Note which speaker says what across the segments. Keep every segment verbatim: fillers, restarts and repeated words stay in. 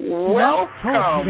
Speaker 1: Welcome.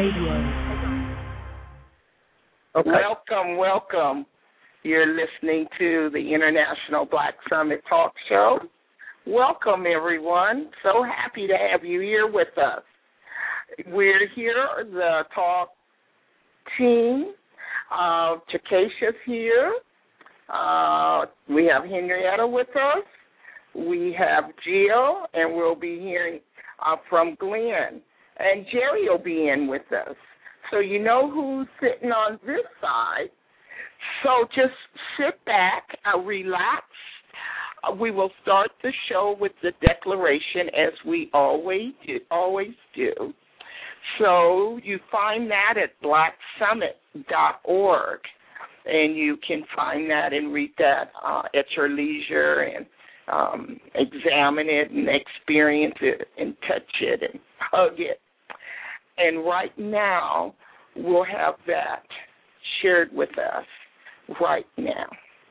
Speaker 1: Okay. Welcome, welcome. You're listening to the International Black Summit Talk Show. Welcome, everyone. So happy to have you here with us. We're here, the talk team. Uh, Chakesha's here. Uh, we have Henrietta with us. We have Jill, and we'll be hearing uh, from Glenn. And Jerry will be in with us. So you know who's sitting on this side. So just sit back, uh, relax. Uh, we will start the show with the declaration as we always do, always do. So you find that at black summit dot org, and you can find that and read that uh, at your leisure and um, examine it and experience it and touch it and hug it. And right now, we'll have that shared with us right now.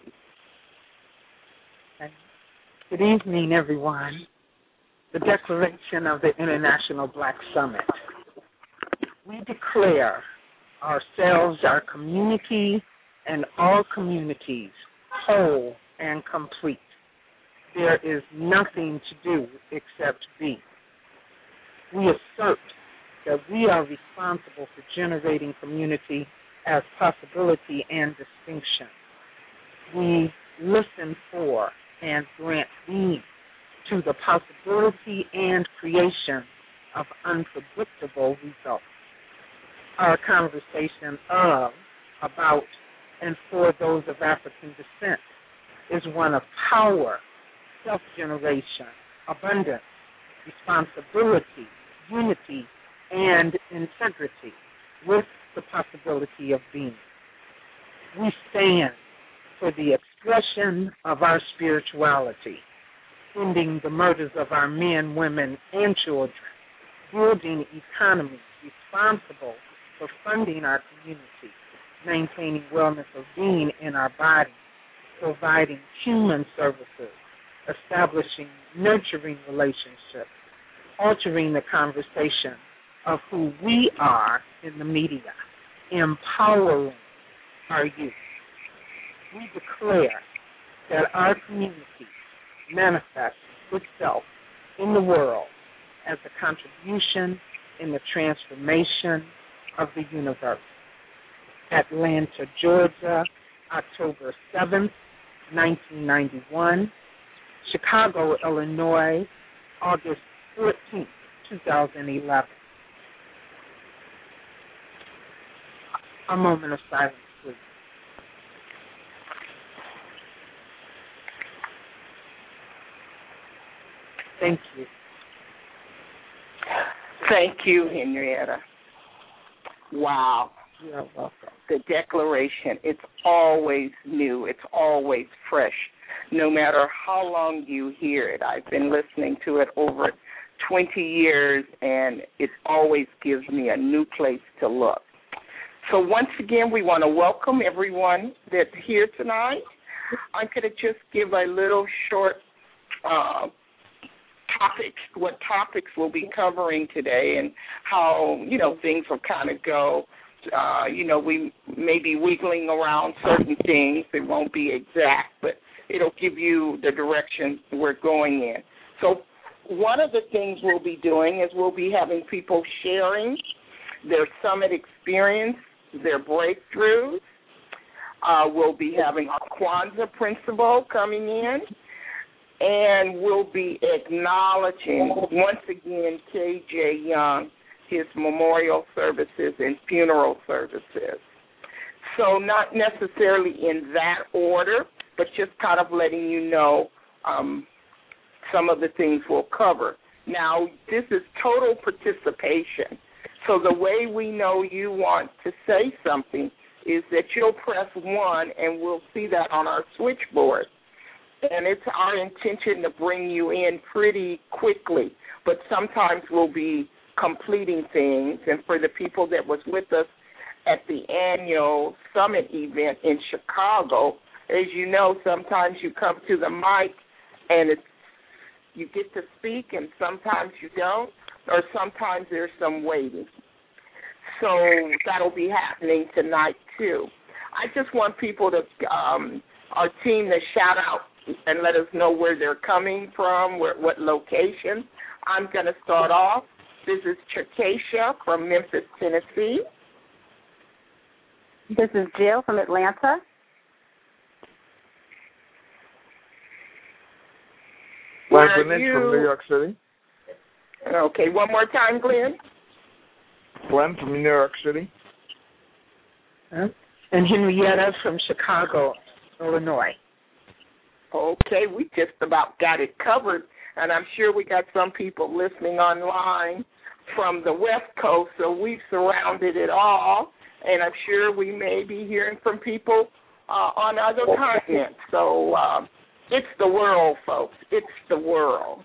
Speaker 2: Good evening, everyone. The Declaration of the International Black Summit. We declare ourselves, our community, and all communities whole and complete. There is nothing to do except be. We assert that we are responsible for generating community as possibility and distinction. We listen for and grant being to the possibility and creation of unpredictable results. Our conversation of, about, and for those of African descent is one of power, self-generation, abundance, responsibility, unity, and integrity with the possibility of being. We stand for the expression of our spirituality, ending the murders of our men, women, and children, building economies responsible for funding our community, maintaining wellness of being in our body, providing human services, establishing nurturing relationships, altering the conversation of who we are in the media, empowering our youth. We declare that our community manifests itself in the world as a contribution in the transformation of the universe. Atlanta, Georgia, October seventh, nineteen ninety-one. Chicago, Illinois, August fourteenth, twenty eleven. A moment of silence, please. Thank you.
Speaker 1: Thank you, Henrietta. Wow.
Speaker 2: You're welcome.
Speaker 1: The declaration, it's always new. It's always fresh, no matter how long you hear it. I've been listening to it over twenty years, and it always gives me a new place to look. So once again, we want to welcome everyone that's here tonight. I'm going to just give a little short uh, topics, what topics we'll be covering today and how, you know, things will kind of go. Uh, you know, we may be wiggling around certain things. It won't be exact, but it'll give you the direction we're going in. So one of the things we'll be doing is we'll be having people sharing their summit experience, their breakthroughs. Uh, we'll be having our Kwanzaa principal coming in, and we'll be acknowledging, once again, K J Young, his memorial services and funeral services. So not necessarily in that order, but just kind of letting you know um, some of the things we'll cover. Now, this is total participation. So the way we know you want to say something is that you'll press one, and we'll see that on our switchboard. And it's our intention to bring you in pretty quickly, but sometimes we'll be completing things. And for the people that was with us at the annual summit event in Chicago, as you know, sometimes you come to the mic and it's, you get to speak, and sometimes you don't. or sometimes there's some waiting. So that'll be happening tonight, too. I just want people to, um, our team to shout out and let us know where they're coming from, where, what location. I'm going to start off. This is Chirkasia from Memphis, Tennessee.
Speaker 3: This is Jill from Atlanta.
Speaker 1: Where
Speaker 4: Glenn
Speaker 1: are you?
Speaker 4: from New York City.
Speaker 1: Okay, one more time, Glenn.
Speaker 4: Glenn from New York City.
Speaker 2: Huh? And Henrietta from Chicago, Illinois.
Speaker 1: Okay, we just about got it covered, and I'm sure we got some people listening online from the West Coast, so we've surrounded it all, and I'm sure we may be hearing from people uh, on other continents. So uh, it's the world, folks. It's the world.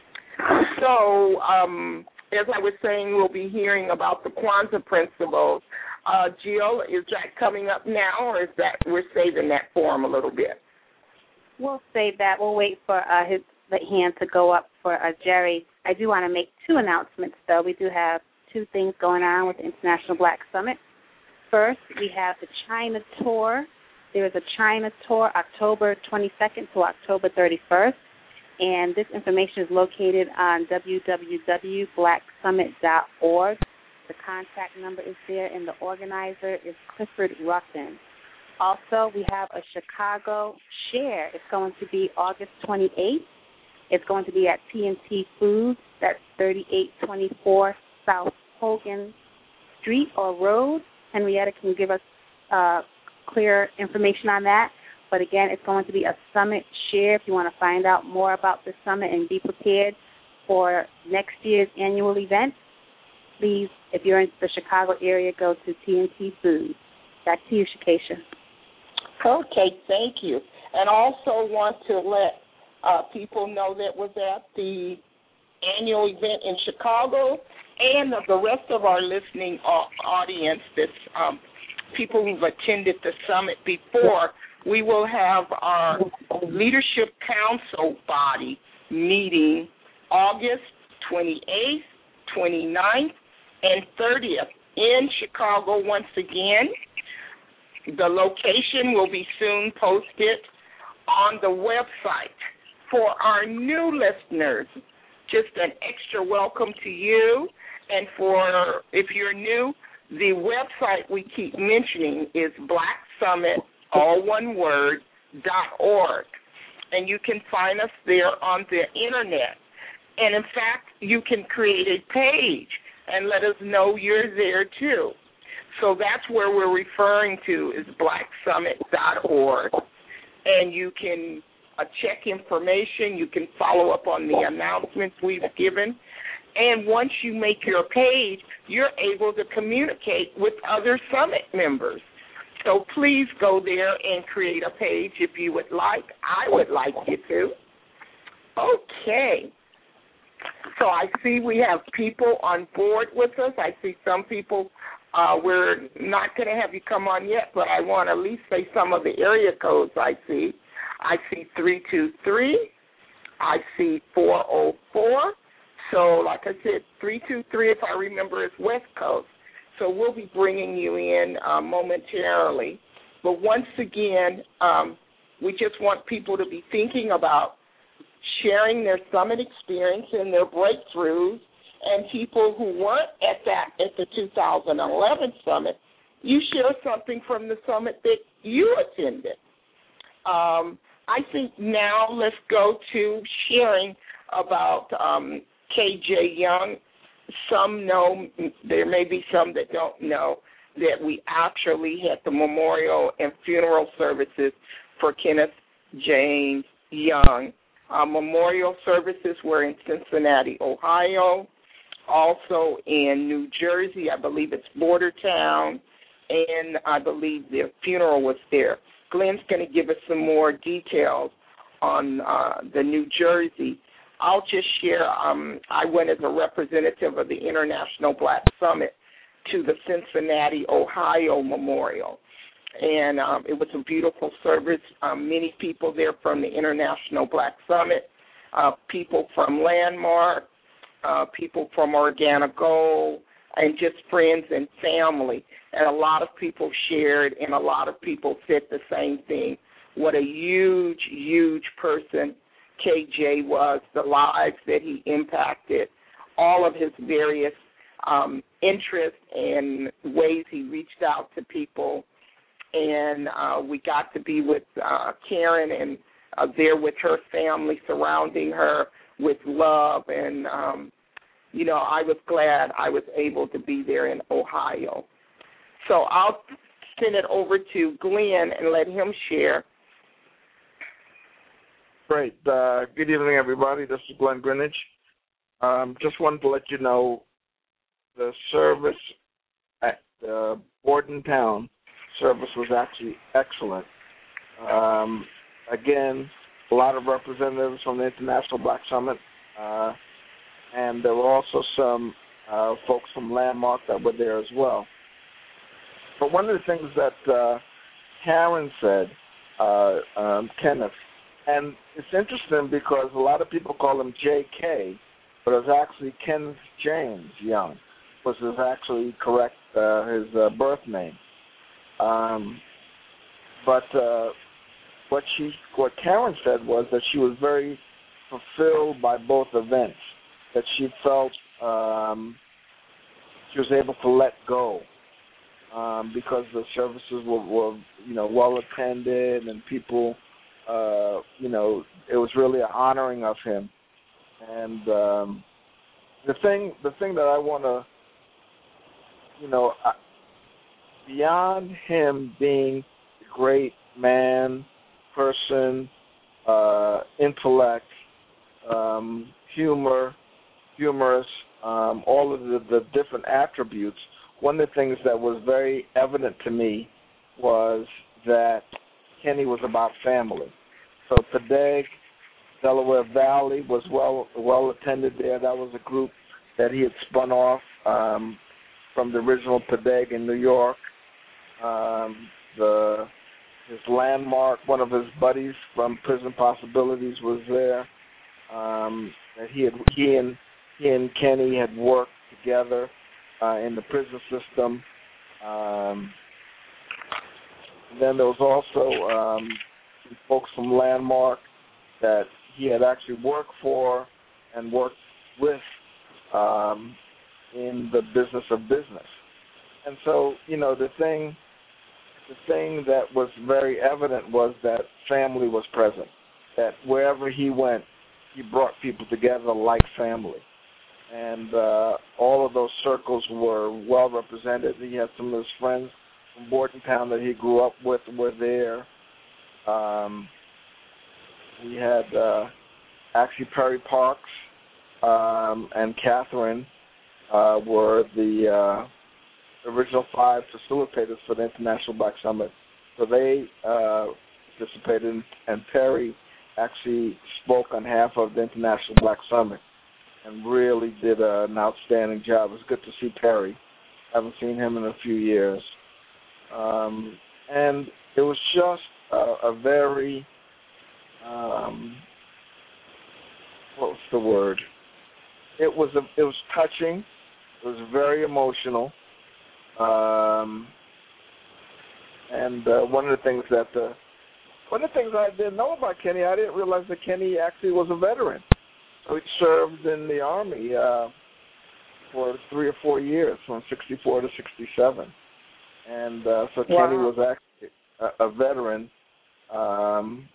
Speaker 1: So um, as I was saying, we'll be hearing about the Kwanzaa principles. Uh, Jill, is that coming up now, or is that we're saving that for him a little bit?
Speaker 3: We'll save that. We'll wait for uh, his the hand to go up for uh, Jerry. I do want to make two announcements, though. We do have two things going on with the International Black Summit. First, we have the China Tour. There is a China Tour October twenty-second to October thirty-first, and this information is located on w w w dot black summit dot org. The contact number is there, and the organizer is Clifford Ruffin. Also, we have a Chicago Share. It's going to be August twenty-eighth. It's going to be at T and T Foods. That's thirty-eight twenty-four South Hogan Street or Road. Henrietta can give us uh, clear information on that. But, again, it's going to be a summit share. If you want to find out more about the summit and be prepared for next year's annual event, please, if you're in the Chicago area, go to T and T Foods. Back to you, Chirkasia.
Speaker 1: Okay, thank you. And also want to let uh, people know that was at the annual event in Chicago, and of the rest of our listening audience, this um, people who've attended the summit before, we will have our Leadership Council body meeting August twenty-eighth, twenty-ninth, and thirtieth in Chicago once again. The location will be soon posted on the website. For our new listeners, just an extra welcome to you. And for, if you're new, the website we keep mentioning is Black Summit, all one word, dot org. And you can find us there on the Internet. And, in fact, you can create a page and let us know you're there, too. So that's where we're referring to is black summit dot org. And you can uh, check information. You can follow up on the announcements we've given. And once you make your page, you're able to communicate with other summit members. So please go there and create a page if you would like. I would like you to. Okay. So I see we have people on board with us. I see some people. Uh, we're not going to have you come on yet, but I want to at least say some of the area codes I see. I see three two three. I see four oh four. So, like I said, three two three, if I remember, is West Coast. So we'll be bringing you in uh, momentarily. But once again, um, we just want people to be thinking about sharing their summit experience and their breakthroughs. And people who weren't at that at the two thousand eleven summit, you share something from the summit that you attended. Um, I think now let's go to sharing about um, K J Young. Some know, there may be some that don't know, that we actually had the memorial and funeral services for Kenneth James Young. Uh, memorial services were in Cincinnati, Ohio. Also in New Jersey, I believe it's Bordertown, and I believe the funeral was there. Glenn's going to give us some more details on uh, the New Jersey. I'll just share, um, I went as a representative of the International Black Summit to the Cincinnati, Ohio Memorial, and um, it was a beautiful service. Um, many people there from the International Black Summit, uh, people from Landmark, uh, people from Organic Gold, and just friends and family. And a lot of people shared, and a lot of people said the same thing. What a huge, huge person K J was, the lives that he impacted, all of his various um, interests and ways he reached out to people. And uh, we got to be with uh, Karen and uh, there with her family, surrounding her with love. And, um, you know, I was glad I was able to be there in Ohio. So I'll send it over to Glenn and let him share.
Speaker 4: Great. Uh, good evening, everybody. This is Glenn Greenwich. Um, just wanted to let you know the service at uh, Bordentown service was actually excellent. Um, again, a lot of representatives from the International Black Summit, uh, and there were also some uh, folks from Landmark that were there as well. But one of the things that uh, Karen said, uh, um, Kenneth, and it's interesting because a lot of people call him J K, but it was actually Kenneth James Young, which is actually correct, uh, his uh, birth name. Um, but uh, what she, what Karen said was that she was very fulfilled by both events, that she felt um, she was able to let go um, because the services were, were, you know, well attended and people, uh, you know, it was really an honoring of him. And um, the thing, the thing that I want to, you know, I, beyond him being a great man, person, uh, intellect, um, humor, humorous, um, all of the, the different attributes, one of the things that was very evident to me was that Kenny was about family. So Pedeg, Delaware Valley was well well attended there. That was a group that he had spun off um, from the original Pedeg in New York. Um, the his Landmark, one of his buddies from Prison Possibilities was there. Um, that he had he and he and Kenny had worked together uh, in the prison system. Um, then there was also um, folks from Landmark that he had actually worked for and worked with um, in the business of business. And so, you know, the thing, the thing that was very evident was that family was present, that wherever he went, he brought people together like family. And uh, all of those circles were well represented. He had some of his friends from Bordentown that he grew up with were there. Um, we had uh, actually Perry Parks um, and Catherine uh, were the uh, original five facilitators for the International Black Summit. So they uh, participated, and Perry actually spoke on behalf of the International Black Summit and really did uh, an outstanding job. It was good to see Perry. I haven't seen him in a few years. Um, and it was just a, a very, um, what was the word? It was a, it was touching. It was very emotional. Um, and uh, one of the things that uh, one of the things I didn't know about Kenny, I didn't realize that Kenny actually was a veteran. So he served in the Army uh, for three or four years, from sixty-four to sixty-seven. And uh, so
Speaker 1: wow.
Speaker 4: Kenny was actually a, a veteran. Um,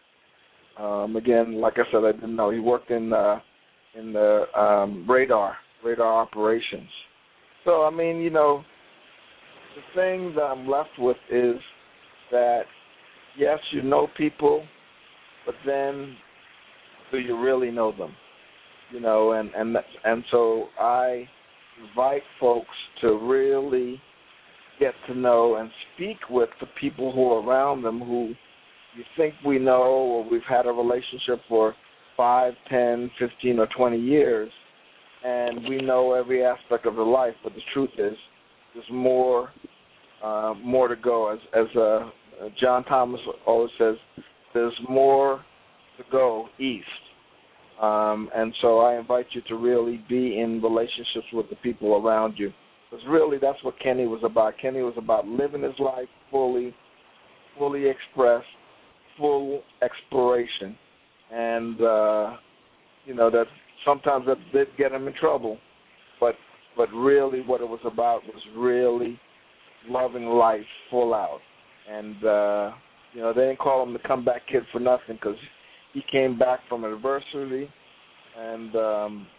Speaker 4: um, again, like I said, I didn't know. He worked in uh, in the um, radar, radar operations. So, I mean, you know, the thing that I'm left with is that, yes, you know people, but then do you really know them? You know, and, and, and so I invite folks to really get to know and speak with the people who are around them who you think we know or we've had a relationship for five, ten, fifteen, or twenty years, and we know every aspect of their life, but the truth is there's more uh, more to go. As, as uh, John Thomas always says, there's more to go east. Um, and so I invite you to really be in relationships with the people around you. Because really that's what Kenny was about. Kenny was about living his life fully, fully expressed, full exploration. And, uh, you know, that sometimes that did get him in trouble. But but really what it was about was really loving life full out. And, uh, you know, they didn't call him the comeback kid for nothing because he came back from adversity, and um,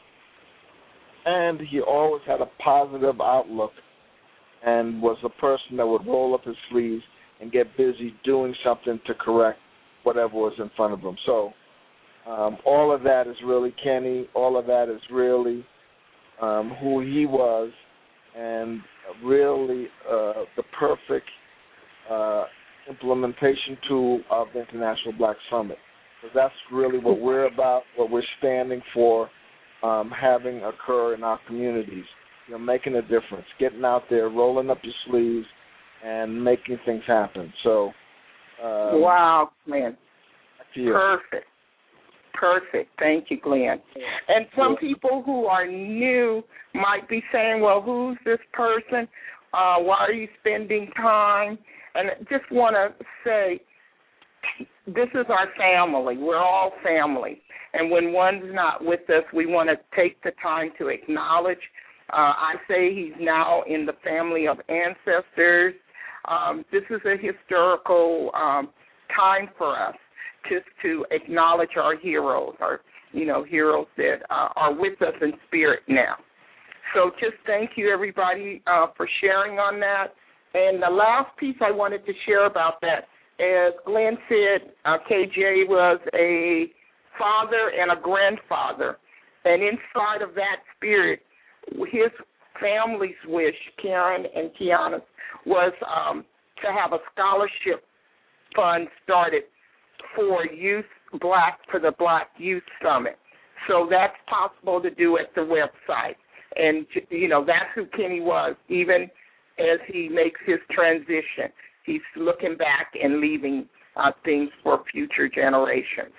Speaker 4: and he always had a positive outlook and was a person that would roll up his sleeves and get busy doing something to correct whatever was in front of him. So um, all of that is really Kenny. All of that is really um, who he was, and really uh, the perfect uh, implementation tool of the International Black Summit. Because that's really what we're about, what we're standing for, um, having occur in our communities. You know, making a difference, getting out there, rolling up your sleeves, and making things happen. So, um,
Speaker 1: wow, man,
Speaker 4: you.
Speaker 1: Perfect, perfect. Thank you, Glenn. And some people who are new might be saying, "Well, who's this person? Uh, why are you spending time?" And I just want to say, this is our family. We're all family. And when one's not with us, we want to take the time to acknowledge. Uh, I say he's now in the family of ancestors. Um, this is a historical um, time for us just to acknowledge our heroes, our, you know, heroes that uh, are with us in spirit now. So just thank you, everybody, uh, for sharing on that. And the last piece I wanted to share about that, as Glenn said, uh, K J was a father and a grandfather. And inside of that spirit, his family's wish, Karen and Kiana's, was um, to have a scholarship fund started for youth, black, for the Black Youth Summit. So that's possible to do at the website. And, you know, that's who Kenny was, even as he makes his transition. He's looking back and leaving uh, things for future generations.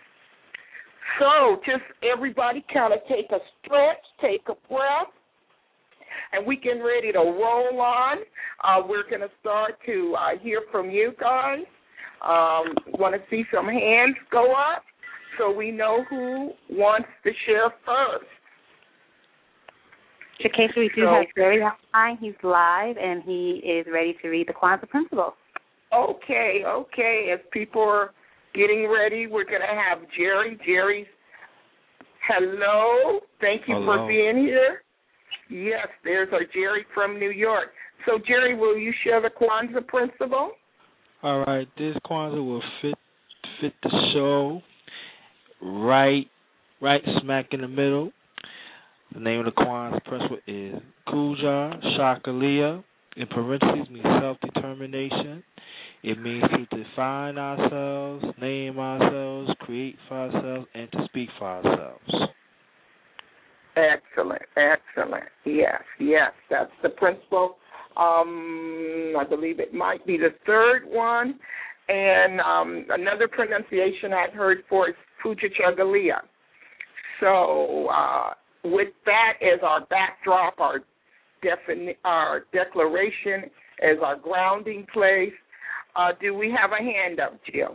Speaker 1: So just everybody kind of take a stretch, take a breath, and we getting ready to roll on. Uh, we're going to start to uh, hear from you guys. Um, want to see some hands go up so we know who wants to share first.
Speaker 3: Shakesha, we do so, have Jerry online. He's live, and he is ready to read the Kwanzaa Principles.
Speaker 1: Okay, okay. As people are getting ready, we're going to have Jerry. Jerry's, hello. Thank you
Speaker 5: hello.
Speaker 1: for being here. Yes, there's our Jerry from New York. So, Jerry, will you share the Kwanzaa Principle?
Speaker 5: All right. This Kwanzaa will fit fit the show right, right smack in the middle. The name of the Kwanzaa principle is Kuja Shakalia. In parentheses means self-determination. It means to define ourselves, name ourselves, create for ourselves, and to speak for ourselves.
Speaker 1: Excellent, excellent. Yes, yes, that's the principle. Um, I believe it might be the third one. And um, another pronunciation I've heard for is Fujichagalia. So, uh, with that as our backdrop, our defini- our declaration as our grounding place, uh, do we have a hand up, Jill?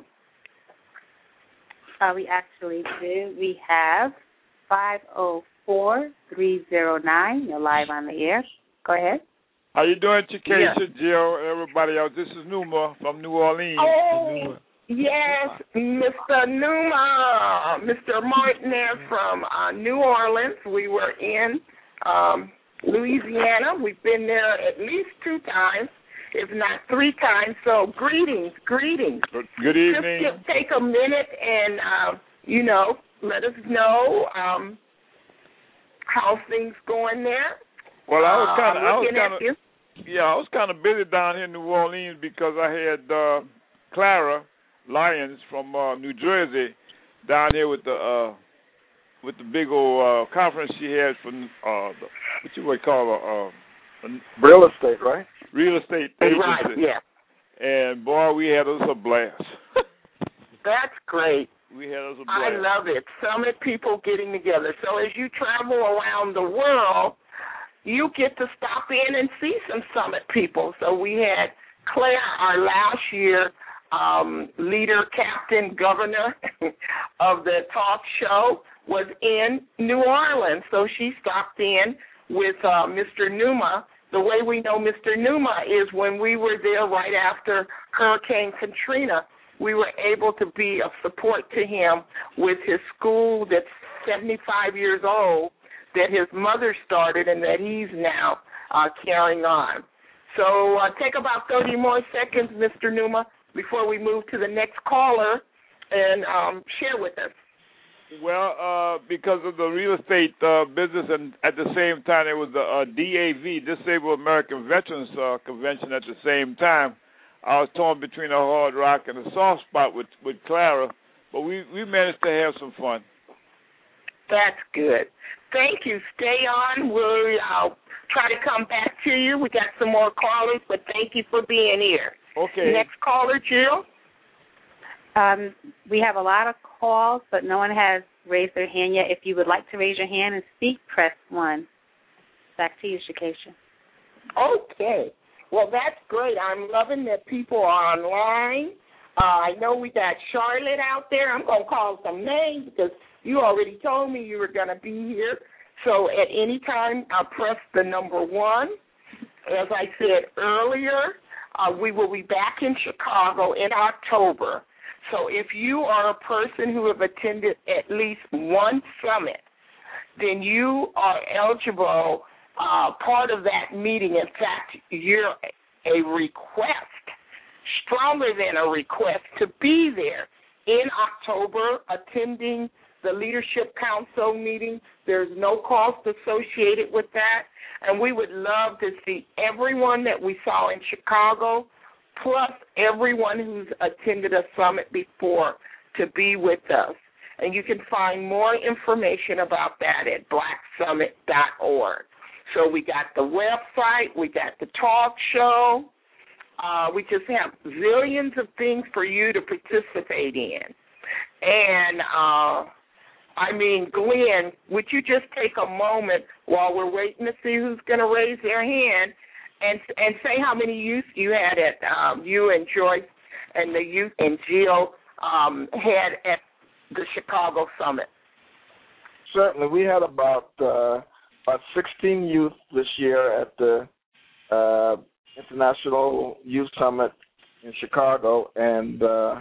Speaker 3: Uh, we actually do. We have five oh four, three oh nine. You're live on the air. Go ahead.
Speaker 6: How you doing, Chikesha,
Speaker 1: yes.
Speaker 6: Jill, everybody else? This is Numa from New Orleans.
Speaker 1: Oh,
Speaker 6: Numa.
Speaker 1: yes, Mister Numa, Mister Martinez from uh, New Orleans. We were in um, Louisiana. We've been there at least two times, if not three times. So greetings, greetings.
Speaker 6: Good, good evening.
Speaker 1: Just take a minute and, uh, you know, let us know um, how things going there.
Speaker 6: Well, I was kind of,
Speaker 1: uh,
Speaker 6: I was kind of, yeah, I was kind of busy down here in New Orleans because I had uh, Clara Lyons from uh, New Jersey down here with the uh, with the big old uh, conference she had for uh, the, what you would call a, uh,
Speaker 4: real estate, right?
Speaker 6: Real estate agency.
Speaker 1: Right, yeah.
Speaker 6: And boy, we had us a blast.
Speaker 1: That's great.
Speaker 6: We had us a blast.
Speaker 1: I love it. Summit people getting together. So as you travel around the world, you get to stop in and see some Summit people. So we had Claire, our last year um, leader, captain, governor of the talk show, was in New Orleans. So she stopped in with uh, Mister Numa. The way we know Mister Numa is when we were there right after Hurricane Katrina, we were able to be of support to him with his school that's seventy-five years old that his mother started and that he's now uh, carrying on. So uh, take about thirty more seconds, Mister Numa, before we move to the next caller and um, share with us.
Speaker 6: Well, uh, because of the real estate uh, business, and at the same time, there was the uh, D A V, Disabled American Veterans uh, Convention at the same time. I was torn between a hard rock and a soft spot with, with Clara, but we, we managed to have some fun.
Speaker 1: That's good. Thank you. Stay on. We'll uh, try to come back to you. We got some more callers, but thank you for being here.
Speaker 6: Okay.
Speaker 1: Next caller, Jill.
Speaker 3: Um, we have a lot of calls, but no one has raised their hand yet. If you would like to raise your hand and speak, press one. Back to you, Shakesha.
Speaker 1: Okay. Well, that's great. I'm loving that people are online. Uh, I know we got Charlotte out there. I'm going to call some names because you already told me you were going to be here. So at any time, I'll press the number one. As I said earlier, uh, we will be back in Chicago in October. So if you are a person who have attended at least one summit, then you are eligible, uh, part of that meeting. In fact, you're a request, stronger than a request, to be there in October attending the Leadership Council meeting. There's no cost associated with that. And we would love to see everyone that we saw in Chicago, plus everyone who's attended a summit before, to be with us. And you can find more information about that at black summit dot org. So we got the website, we got the talk show. Uh, we just have zillions of things for you to participate in. And, uh, I mean, Glenn, would you just take a moment while we're waiting to see who's going to raise their hand and and say how many youth you had at, um, you and Joyce and the youth and Jill um, had at the Chicago Summit?
Speaker 4: Certainly. We had about uh, about sixteen youth this year at the uh, International Youth Summit in Chicago, and uh,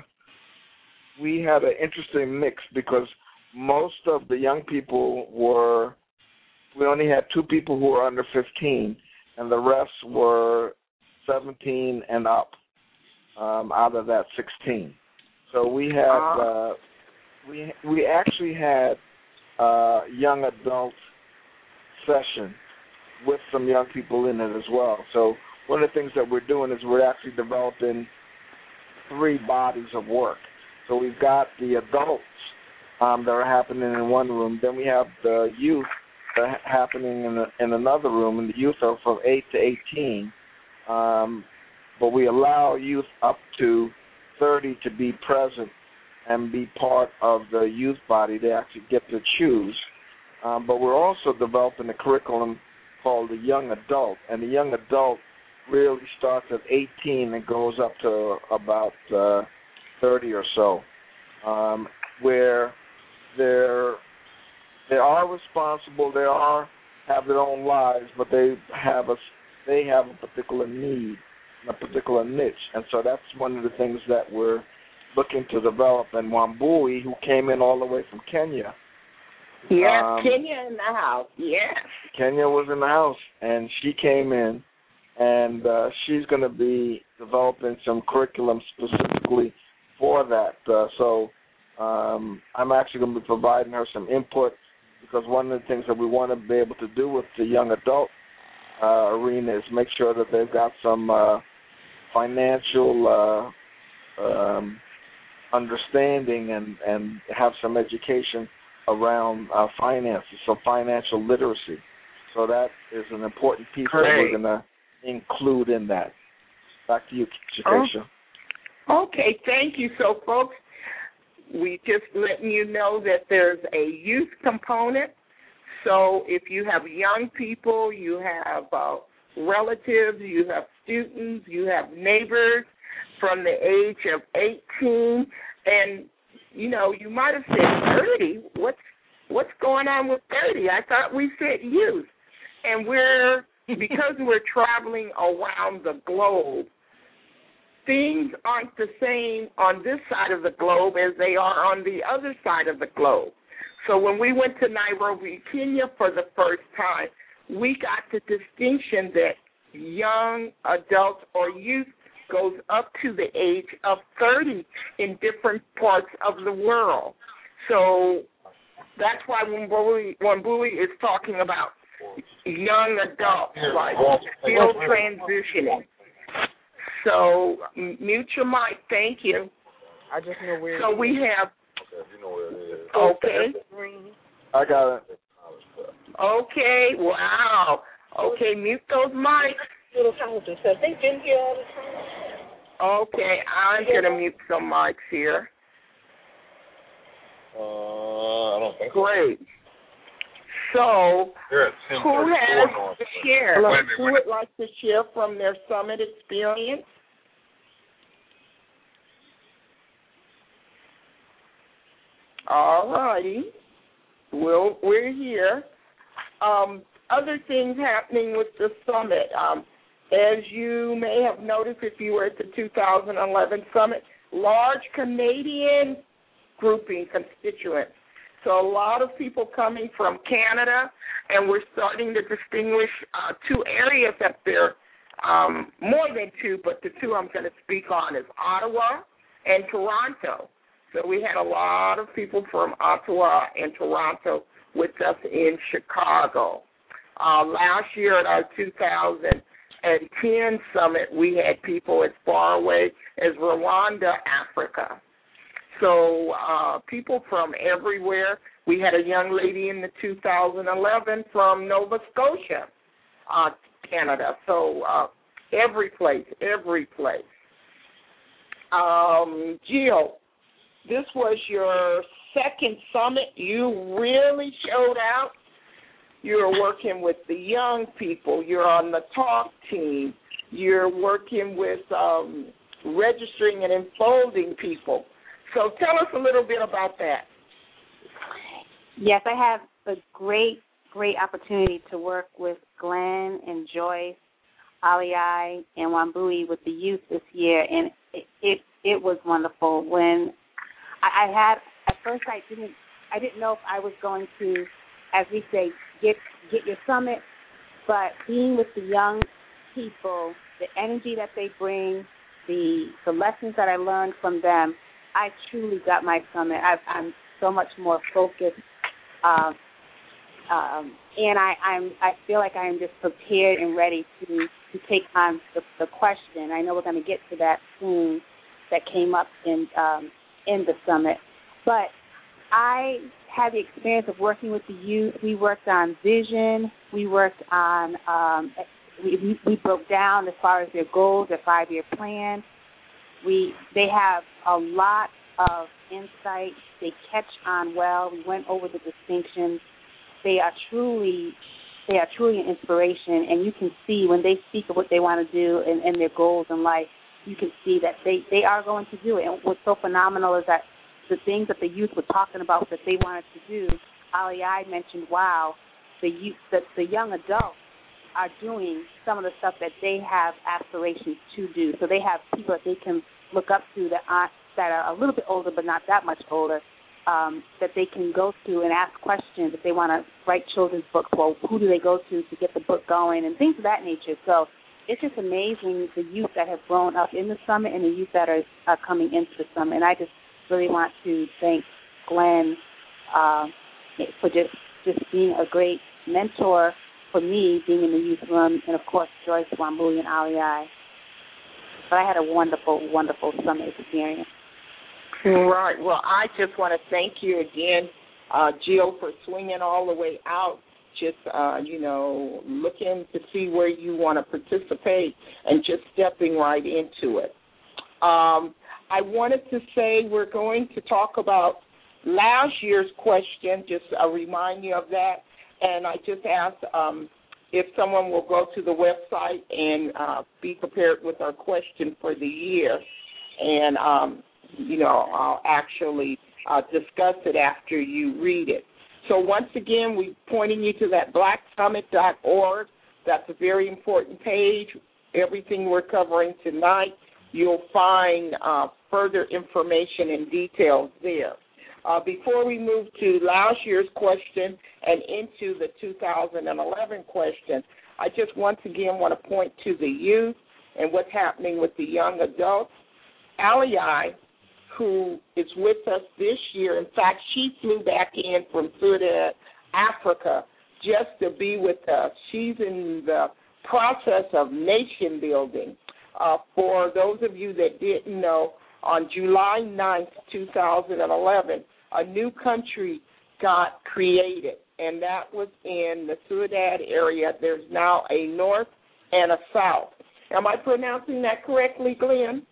Speaker 4: we had an interesting mix because most of the young people were, we only had two people who were under fifteen, and the rest were seventeen and up um, out of that sixteen. So we had, uh, we we actually had a young adult session with some young people in it as well. So one of the things that we're doing is we're actually developing three bodies of work. So we've got the adults um, that are happening in one room. Then we have the youth that are happening in, a, in another room, and the youth are from eight to eighteen. Um, but we allow youth up to thirty to be present and be part of the youth body. They actually get to choose. Um, but we're also developing a curriculum called the young adult, and the young adult really starts at eighteen and goes up to about uh, thirty or so, um, where they're they are responsible, they are have their own lives, but they have a they have a particular need, a particular niche, and so that's one of the things that we're looking to develop. And Wambui, who came in all the way from Kenya.
Speaker 1: Yes,
Speaker 4: um,
Speaker 1: Kenya in the house, yes.
Speaker 4: Kenya was in the house, and she came in, and uh, she's going to be developing some curriculum specifically for that. Uh, so um, I'm actually going to be providing her some input, because one of the things that we want to be able to do with the young adult uh, arena is make sure that they've got some uh, financial uh, um, understanding and, and have some education around uh, finances, so financial literacy. So that is an important piece Great. that we're going to include in that. Back to you, Shakesha.
Speaker 1: Oh. Okay, thank you. So, folks, we just letting you know that there's a youth component. So if you have young people, you have uh, relatives, you have students, you have neighbors from the age of eighteen, and, you know, you might have said thirty. What's, what's going on with thirty? I thought we said youth. And we're, because we're traveling around the globe, things aren't the same on this side of the globe as they are on the other side of the globe. So when we went to Nairobi, Kenya for the first time, we got the distinction that young adults or youth goes up to the age of thirty in different parts of the world. So that's why Wambui, Wambui is talking about young adults, like still transitioning. So mute your mic. Thank you.
Speaker 2: I just know where.
Speaker 1: So we have. Okay.
Speaker 4: I got it.
Speaker 1: Okay. Wow. Okay. Mute those mics.
Speaker 2: Little fountain says they've been here all the time.
Speaker 1: Okay. I'm gonna mute some mics here.
Speaker 7: Uh, I don't think.
Speaker 1: Great. So, who has to share? Who would like to share from their summit experience? All righty. Well, we're here. Um, other things happening with the summit. Um, as you may have noticed if you were at the two thousand eleven summit, large Canadian grouping constituents. So a lot of people coming from Canada, and we're starting to distinguish uh, two areas up there, um, more than two, but the two I'm going to speak on is Ottawa and Toronto. So we had a lot of people from Ottawa and Toronto with us in Chicago. Uh, last year at our two thousand ten summit, we had people as far away as Rwanda, Africa. So uh, people from everywhere. We had a young lady in the two thousand eleven from Nova Scotia, uh, Canada. So uh, every place, every place. Um, Jill, this was your second summit. You really showed out. You're working with the young people. You're on the talk team. You're working with um, registering and enfolding people. So tell us a little bit about that.
Speaker 3: Yes, I have a great, great opportunity to work with Glenn and Joyce, Aliyai, and Wambui with the youth this year, and it it, it was wonderful. When I, I had at first, I didn't I didn't know if I was going to, as we say, get get your summit, but being with the young people, the energy that they bring, the the lessons that I learned from them, I truly got my summit. I've, I'm so much more focused, uh, um, and I, I'm I feel like I am just prepared and ready to, to take on the, the question. I know we're going to get to that soon. That came up in um, in the summit, but I had the experience of working with the youth. We worked on vision. We worked on um, we, we broke down as far as their goals, their five-year plan. We they have a lot of insight. They catch on well. We went over the distinctions. They are truly they are truly an inspiration, and you can see when they speak of what they want to do and, and their goals in life, you can see that they, they are going to do it. And what's so phenomenal is that the things that the youth were talking about that they wanted to do, Aliyai mentioned, wow, the youth, the, the young adults are doing some of the stuff that they have aspirations to do. So they have people that they can look up to that aren't, that are a little bit older but not that much older, um, that they can go to and ask questions if they want to write children's books. Well, who do they go to to get the book going and things of that nature. So it's just amazing the youth that have grown up in the summit and the youth that are, are coming into the summit. And I just really want to thank Glenn uh, for just, just being a great mentor for me, being in the youth room, and, of course, Joyce, Wambui, and Aliyai. But I had a wonderful, wonderful summit experience.
Speaker 1: Right. Well, I just want to thank you again, uh, Jill, for swinging all the way out, just, uh, you know, looking to see where you want to participate and just stepping right into it. Um, I wanted to say we're going to talk about last year's question, just a remind you of that. And I just asked um, if someone will go to the website and uh, be prepared with our question for the year. And, um, you know, I'll actually uh, discuss it after you read it. So once again, we're pointing you to that black summit dot org. That's a very important page. Everything we're covering tonight, you'll find uh, further information and details there. Uh, before we move to last year's question and into the two thousand eleven question, I just once again want to point to the youth and what's happening with the young adults. Aliyah, who is with us this year, in fact, she flew back in from Sudan, Africa, just to be with us. She's in the process of nation building. Uh, for those of you that didn't know, on July ninth, two thousand eleven, a new country got created, and that was in the Sudan area. There's now a north and a south. Am I pronouncing that correctly, Glenn?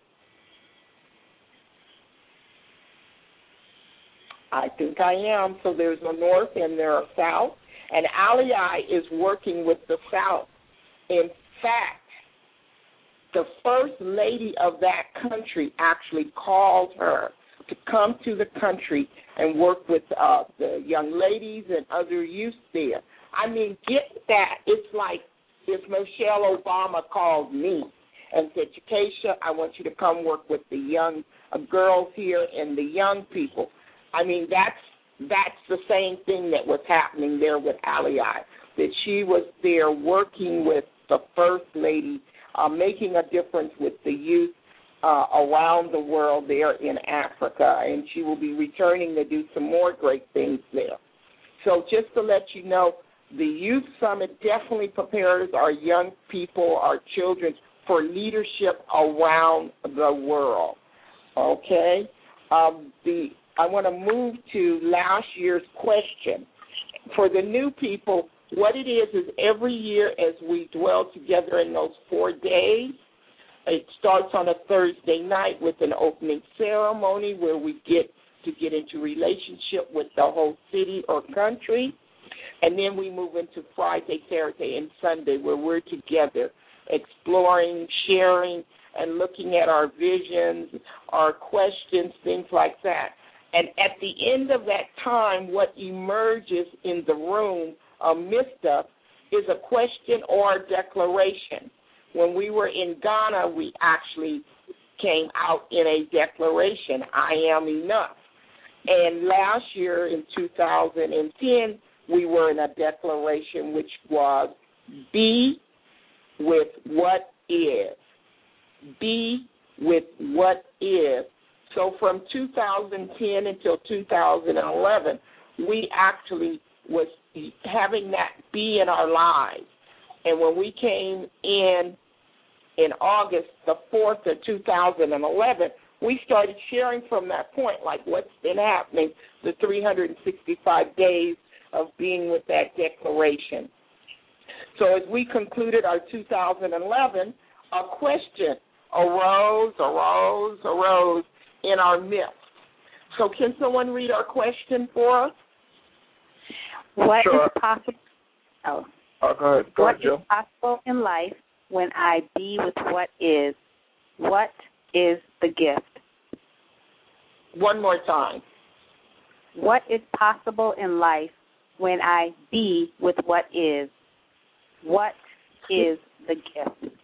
Speaker 1: I think I am. So there's a north and there's a south, and Aliyah is working with the south. In fact, the first lady of that country actually called her to come to the country and work with uh, the young ladies and other youth there. I mean, get that. It's like if Michelle Obama called me and said, Keisha, I want you to come work with the young uh, girls here and the young people. I mean, that's that's the same thing that was happening there with Aliyah, that she was there working with the first lady, uh, making a difference with the youth uh, around the world there in Africa, and she will be returning to do some more great things there. So just to let you know, the Youth Summit definitely prepares our young people, our children, for leadership around the world. Okay? Um, the I want to move to last year's question. For the new people, what it is is every year as we dwell together in those four days, it starts on a Thursday night with an opening ceremony where we get to get into relationship with the whole city or country. And then we move into Friday, Saturday, and Sunday where we're together exploring, sharing, and looking at our visions, our questions, things like that. And at the end of that time, what emerges in the room amidst us is a question or a declaration. When we were in Ghana, we actually came out in a declaration, I am enough. And last year in two thousand ten, we were in a declaration which was be with what is. Be with what is. So from two thousand ten until two thousand eleven, we actually was having that be in our lives. And when we came in in August the fourth of two thousand eleven, we started sharing from that point, like what's been happening, the three hundred sixty-five days of being with that declaration. So as we concluded our two thousand eleven, a question arose, arose, arose in our midst. So can someone read our question for us?
Speaker 3: What
Speaker 4: Sure.
Speaker 3: is possible? Oh,
Speaker 4: Oh, go ahead. Go
Speaker 3: what
Speaker 4: ahead, Joe.
Speaker 3: is possible in life when I be with what is? What is the gift?
Speaker 1: One more time.
Speaker 3: What is possible in life when I be with what is? What is the gift?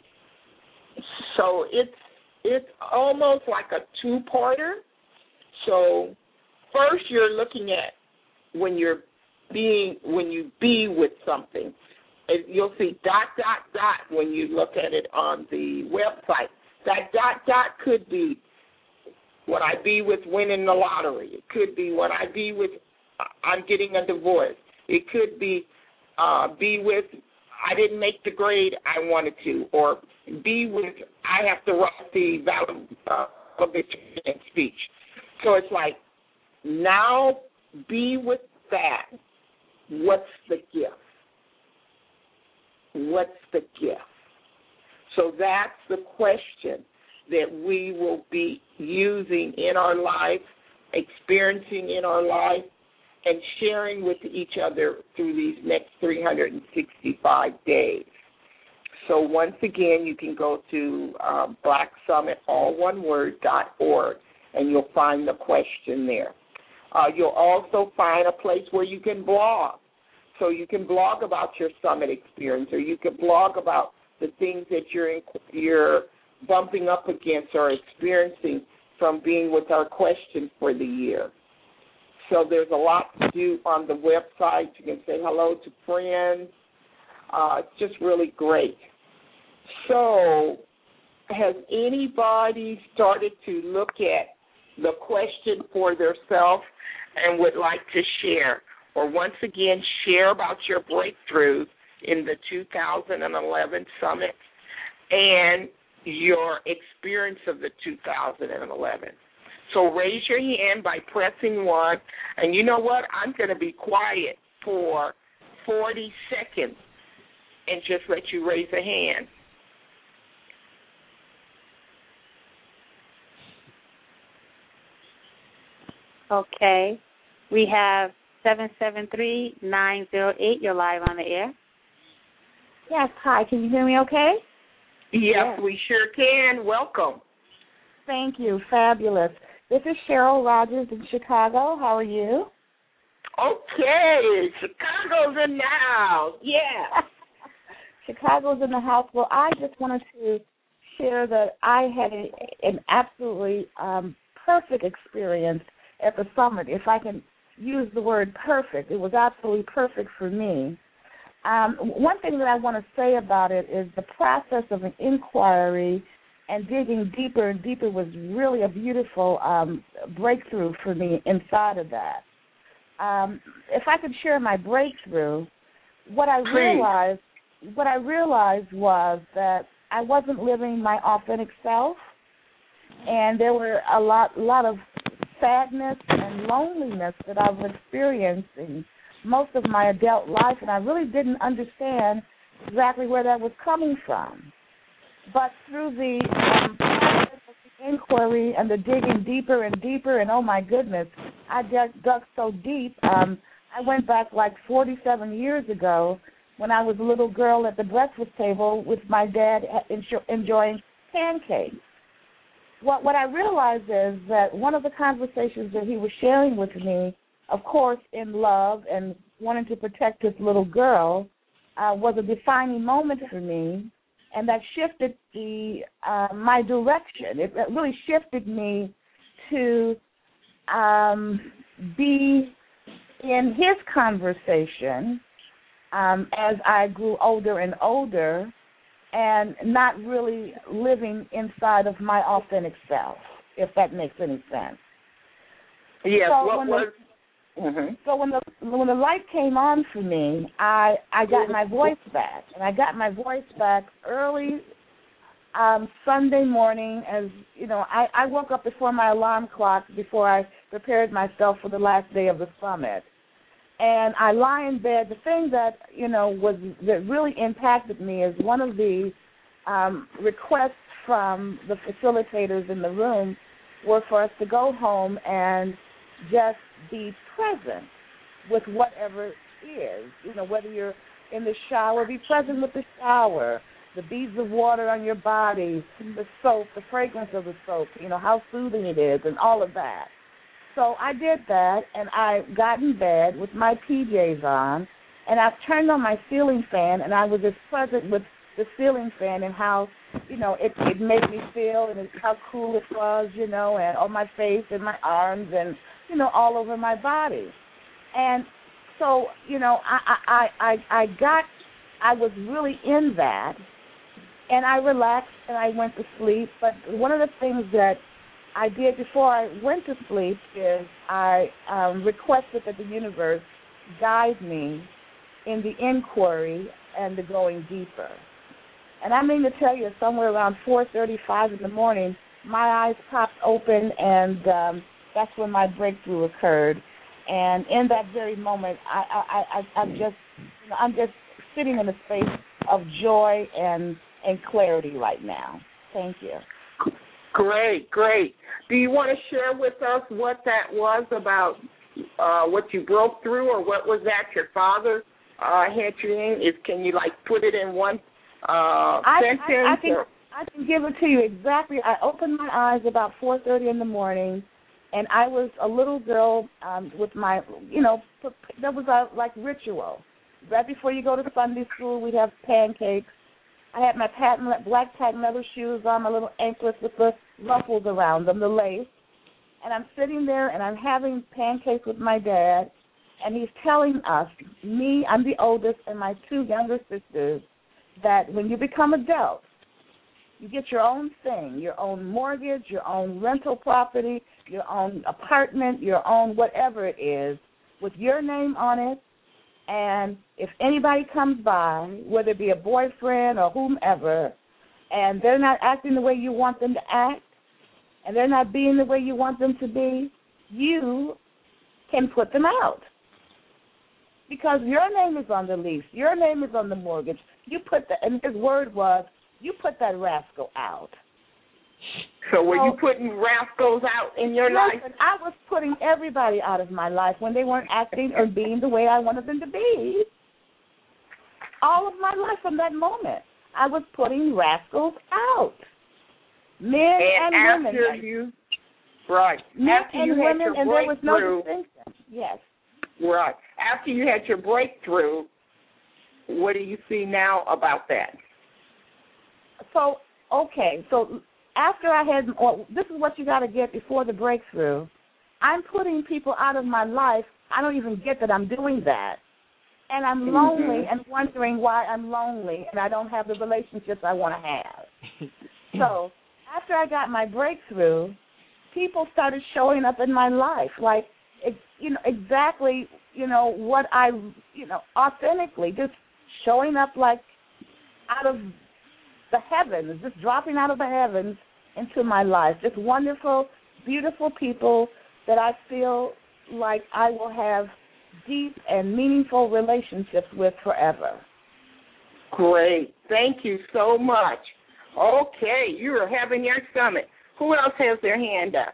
Speaker 1: So it's it's almost like a two-parter. So first you're looking at when you're being when you be with something. You'll see dot, dot, dot when you look at it on the website. That dot, dot could be when I be with winning the lottery. It could be when I be with I'm getting a divorce. It could be uh, be with I didn't make the grade I wanted to, or be with I have to write the valedictorian speech. So it's like now be with that. What's the gift? What's the gift? So that's the question. that we will be using in our life, experiencing in our life, and sharing with each other through these next three hundred sixty-five days. So once again, you can go to um, Black Summit, all one word, dot org, and you'll find the question there. Uh, you'll also find a place where you can blog. So you can blog about your summit experience, or you can blog about the things that you're in, you're bumping up against or experiencing from being with our question for the year. So there's a lot to do on the website. You can say hello to friends. Uh, it's just really great. So has anybody started to look at the question for themselves and would like to share? Or once again, share about your breakthroughs in the two thousand eleven summit and your experience of the two thousand eleven. So raise your hand by pressing one. And you know what? I'm going to be quiet for forty seconds and just let you raise a hand.
Speaker 3: Okay. We have seven seven three, nine zero eight. You're live on the air.
Speaker 8: Yes, hi. Can you hear me okay?
Speaker 1: Yes,
Speaker 8: yes.
Speaker 1: we sure can. Welcome.
Speaker 8: Thank you. Fabulous. This is Cheryl Rogers in Chicago. How are you?
Speaker 1: Okay. Chicago's in the house. Yeah.
Speaker 8: Chicago's in the house. Well, I just wanted to share that I had a, an absolutely um, perfect experience at the summit. If I can use the word perfect, it was absolutely perfect for me. Um, one thing that I want to say about it is the process of an inquiry and digging deeper and deeper was really a beautiful um, breakthrough for me inside of that. Um, if I could share my breakthrough, what I realized, what I realized was that I wasn't living my authentic self, and there were a lot, lot of sadness and loneliness that I was experiencing most of my adult life, and I really didn't understand exactly where that was coming from. But through the um, process of the inquiry and the digging deeper and deeper, and oh my goodness, I dug, dug so deep. Um, I went back like forty-seven years ago when I was a little girl at the breakfast table with my dad enjoying pancakes. What, what I realized is that one of the conversations that he was sharing with me, of course, in love and wanting to protect his little girl, uh, was a defining moment for me, and that shifted the uh, my direction. It, it really shifted me to um, be in his conversation um, as I grew older and older, and not really living inside of my authentic self, if that makes any sense.
Speaker 1: Yes.
Speaker 8: So
Speaker 1: what
Speaker 8: when
Speaker 1: was?
Speaker 8: The,
Speaker 1: mm-hmm.
Speaker 8: So when the when the light came on for me, I I got my voice back, and I got my voice back early um, Sunday morning. As you know, I, I woke up before my alarm clock before I prepared myself for the last day of the summit. And I lie in bed. The thing that, you know, was that really impacted me is one of the um, requests from the facilitators in the room were for us to go home and just be present with whatever is. You know, whether you're in the shower, be present with the shower, the beads of water on your body, the soap, the fragrance of the soap, you know, how soothing it is, and all of that. So I did that, and I got in bed with my P Js on, and I turned on my ceiling fan, and I was as present with the ceiling fan and how, you know, it, it made me feel, and how cool it was, you know, and on my face and my arms and, you know, all over my body. And so, you know, I, I, I, I got, I was really in that, and I relaxed and I went to sleep. But one of the things that I did before I went to sleep is I um, requested that the universe guide me in the inquiry and the going deeper. And I mean to tell you, somewhere around four thirty-five in the morning, my eyes popped open, and um, that's when my breakthrough occurred. And in that very moment, I, I, I, I'm just, you know, I'm just sitting in a space of joy and and clarity right now. Thank you.
Speaker 1: Great, great. Do you want to share with us what that was about, uh, what you broke through, or what was that your father uh, had you in? Is can you like put it in one uh,
Speaker 8: I,
Speaker 1: sentence?
Speaker 8: I, I, can,
Speaker 1: or?
Speaker 8: I can give it to you exactly. I opened my eyes about four thirty in the morning, and I was a little girl um, with my, you know, there was a like ritual. Right before you go to Sunday school, we'd have pancakes. I had my patent, black patent leather shoes on, my little anklets with the ruffles around them, the lace. And I'm sitting there, and I'm having pancakes with my dad, and he's telling us, me, I'm the oldest, and my two younger sisters, that when you become adults, you get your own thing, your own mortgage, your own rental property, your own apartment, your own whatever it is, with your name on it. And if anybody comes by, whether it be a boyfriend or whomever, and they're not acting the way you want them to act, and they're not being the way you want them to be, you can put them out. Because your name is on the lease. Your name is on the mortgage. You put the, and his word was, you put that rascal out.
Speaker 1: So were
Speaker 8: so,
Speaker 1: you putting rascals out in your
Speaker 8: listen,
Speaker 1: life?
Speaker 8: I was putting everybody out of my life when they weren't acting or being the way I wanted them to be. All of my life from that moment, I was putting rascals out. Men
Speaker 1: and,
Speaker 8: and
Speaker 1: after
Speaker 8: women.
Speaker 1: You, right.
Speaker 8: Men
Speaker 1: after
Speaker 8: and
Speaker 1: you
Speaker 8: women,
Speaker 1: had your
Speaker 8: and there was no
Speaker 1: breakthrough,
Speaker 8: distinction. Yes.
Speaker 1: Right. After you had your breakthrough, what do you see now about that?
Speaker 8: So, okay, so after I had, well, this is what you got to get before the breakthrough. I'm putting people out of my life. I don't even get that I'm doing that. And I'm
Speaker 1: Mm-hmm.
Speaker 8: lonely and wondering why I'm lonely and I don't have the relationships I want to have. So after I got my breakthrough, people started showing up in my life, like, you know, exactly, you know, what I, you know, authentically, just showing up like out of the heavens, just dropping out of the heavens into my life. Just wonderful, beautiful people that I feel like I will have deep and meaningful relationships with forever.
Speaker 1: Great. Thank you so much. Okay, you are having your summit. Who else has their hand up?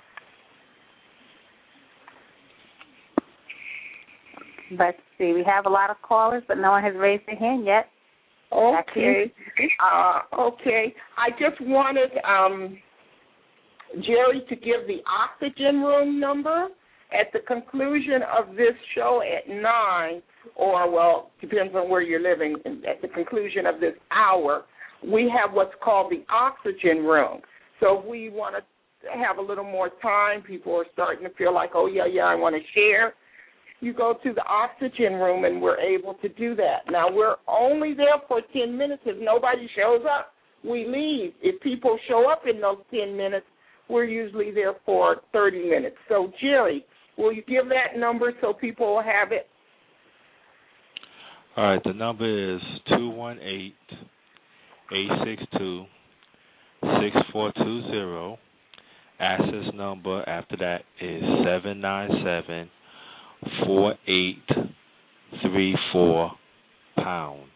Speaker 3: Let's see. We have a lot of callers, but no one has raised their hand yet.
Speaker 1: Okay. Uh, okay. I just wanted um, Jerry to give the oxygen room number at the conclusion of this show at nine, or, well, depends on where you're living, at the conclusion of this hour, we have what's called the oxygen room. So if we want to have a little more time, people are starting to feel like, oh, yeah, yeah, I want to share, you go to the oxygen room and we're able to do that. Now, we're only there for ten minutes. If nobody shows up, we leave. If people show up in those ten minutes, we're usually there for thirty minutes. So, Jerry, will you give that number so people will have it?
Speaker 5: All right, the number is two one eight, eight six two, six four two zero. Access number after that is seven nine seven, four eight three four pound.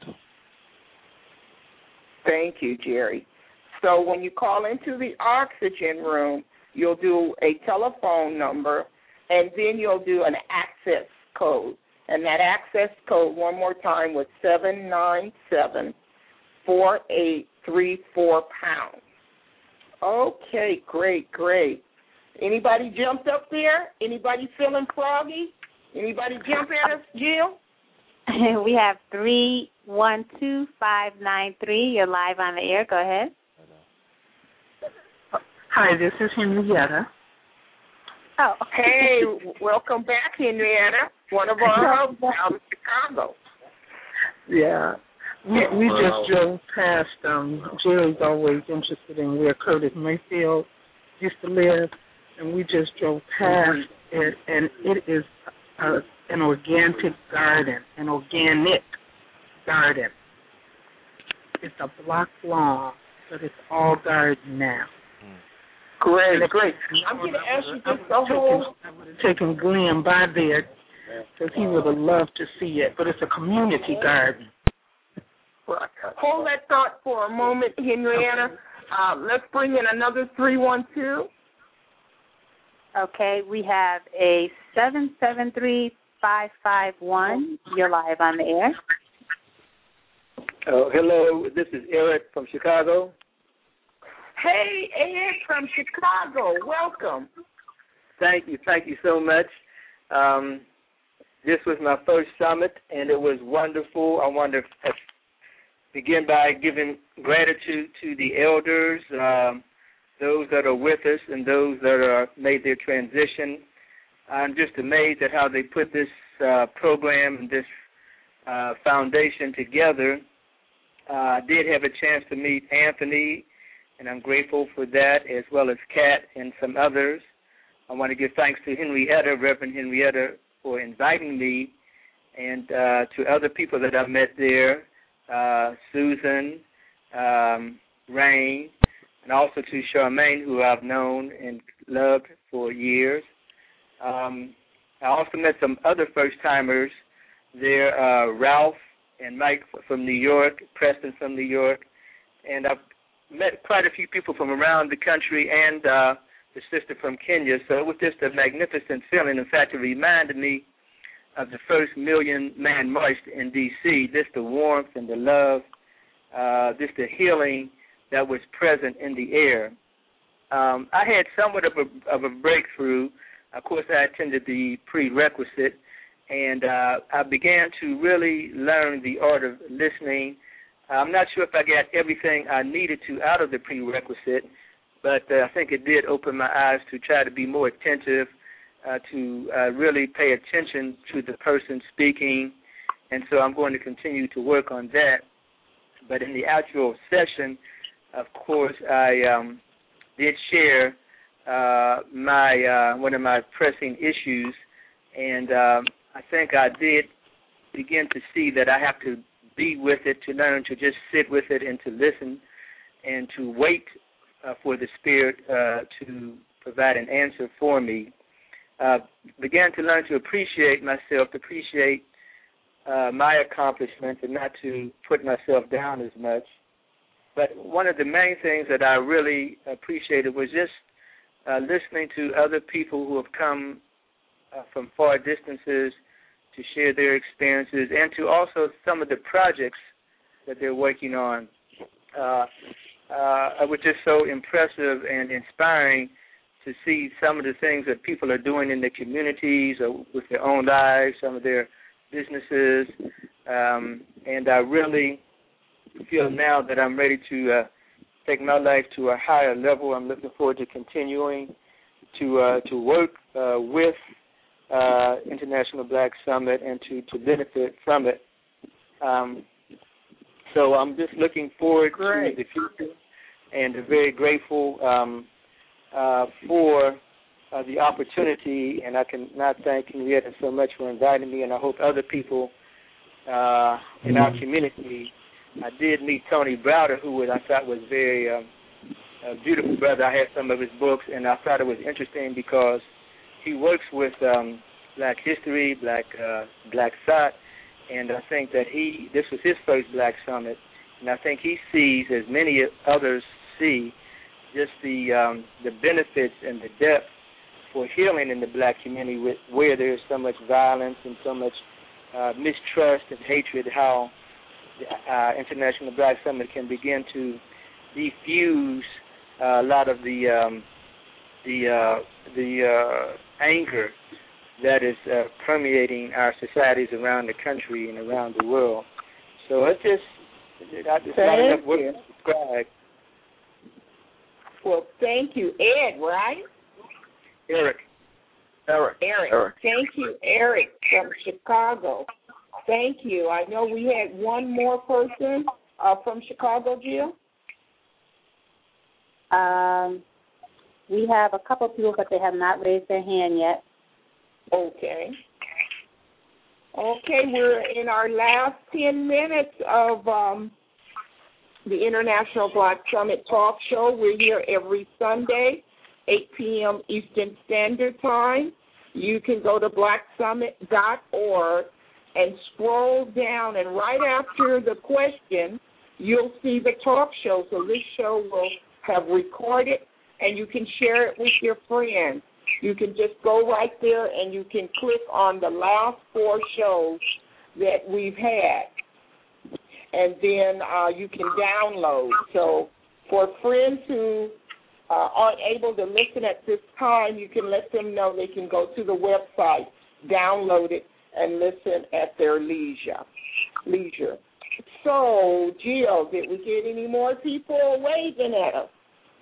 Speaker 1: Thank you, Jerry. So when you call into the oxygen room, you'll do a telephone number, and then you'll do an access code. And that access code, one more time, was seven nine seven, four eight three four pound. Okay, great, great. Anybody jumped up there? Anybody feeling froggy? Anybody jump at us, Jill?
Speaker 3: We have three one two five nine three. You're live on the air. Go ahead.
Speaker 2: Hi, this is Henrietta.
Speaker 3: Oh,
Speaker 1: hey, welcome back, Henrietta, one of our hosts out of Chicago.
Speaker 2: Yeah, we we just drove past. Um, Jerry's always interested in where Curtis Mayfield used to live, and we just drove past it, and it is uh, an organic garden, an organic garden. It's a block long, but it's all garden now.
Speaker 1: Great, great. I'm going to ask you just the whole...
Speaker 2: I would have taken Glenn by there because he would have loved to see it, but it's a community garden.
Speaker 1: Hold that thought for a moment, Henrietta. Uh, let's bring in another three one two.
Speaker 3: Okay, we have a seven seven three five five one. You're live on the air.
Speaker 9: Oh, hello, this is Eric from Chicago.
Speaker 1: Hey, Ed from Chicago, welcome.
Speaker 9: Thank you, thank you so much. Um, this was my first summit, and it was wonderful. I want to begin by giving gratitude to the elders, um, those that are with us and those that are made their transition. I'm just amazed at how they put this uh, program and this uh, foundation together. Uh, I did have a chance to meet Anthony, and I'm grateful for that, as well as Kat and some others. I want to give thanks to Henrietta, Reverend Henrietta, for inviting me, and uh, to other people that I met there, uh, Susan, um, Rain, and also to Charmaine, who I've known and loved for years. Um, I also met some other first-timers there, uh, Ralph and Mike from New York, Preston from New York, and I've met quite a few people from around the country and uh, the sister from Kenya, so it was just a magnificent feeling. In fact, it reminded me of the first Million Man March in D C, just the warmth and the love, uh, just the healing that was present in the air. Um, I had somewhat of a, of a breakthrough. Of course, I attended the prerequisite, and uh, I began to really learn the art of listening. I'm not sure if I got everything I needed to out of the prerequisite, but uh, I think it did open my eyes to try to be more attentive, uh, to uh, really pay attention to the person speaking, and so I'm going to continue to work on that. But in the actual session, of course, I um, did share uh, my uh, one of my pressing issues, and um, I think I did begin to see that I have to be with it, to learn to just sit with it and to listen and to wait uh, for the Spirit uh, to provide an answer for me. Uh, began to learn to appreciate myself, to appreciate uh, my accomplishments and not to put myself down as much. But one of the main things that I really appreciated was just uh, listening to other people who have come uh, from far distances to share their experiences, and to also some of the projects that they're working on. Uh, uh, it was just so impressive and inspiring to see some of the things that people are doing in their communities or with their own lives, some of their businesses, um, and I really feel now that I'm ready to uh, take my life to a higher level. I'm looking forward to continuing to uh, to work uh, with Uh, International Black Summit and to, to benefit from it. Um, so I'm just looking forward Great. to the future and very grateful um, uh, for uh, the opportunity, and I cannot thank Henrietta so much for inviting me, and I hope other people uh, in our community. I did meet Tony Browder, who was, I thought was very um, a beautiful brother. I had some of his books, and I thought it was interesting because he works with um, Black History, Black uh, Black Thought, and I think that he, this was his first Black Summit, and I think he sees, as many others see, just the um, the benefits and the depth for healing in the Black community, with, where there's so much violence and so much uh, mistrust and hatred, how the uh, International Black Summit can begin to diffuse uh, a lot of the um, the uh, the uh, anger that is uh, permeating our societies around the country and around the world. So it's just, it's not enough work to describe.
Speaker 1: Well, thank you, Ed, right?
Speaker 9: Eric.
Speaker 4: Eric.
Speaker 1: Eric.
Speaker 4: Eric.
Speaker 1: Thank you, Eric from Chicago. Thank you. I know we had one more person uh, from Chicago, Jill.
Speaker 3: Um, we have a couple of people, but they have not raised their hand yet.
Speaker 1: Okay. Okay, we're in our last ten minutes of um, the International Black Summit Talk Show. We're here every Sunday, eight p.m. Eastern Standard Time. You can go to black summit dot org and scroll down, and right after the question, you'll see the talk show. So this show will have recorded, and you can share it with your friends. You can just go right there and you can click on the last four shows that we've had, and then uh, you can download. So for friends who uh, aren't able to listen at this time, you can let them know they can go to the website, download it, and listen at their leisure. Leisure. So, Jill, did we get any more people waving at us?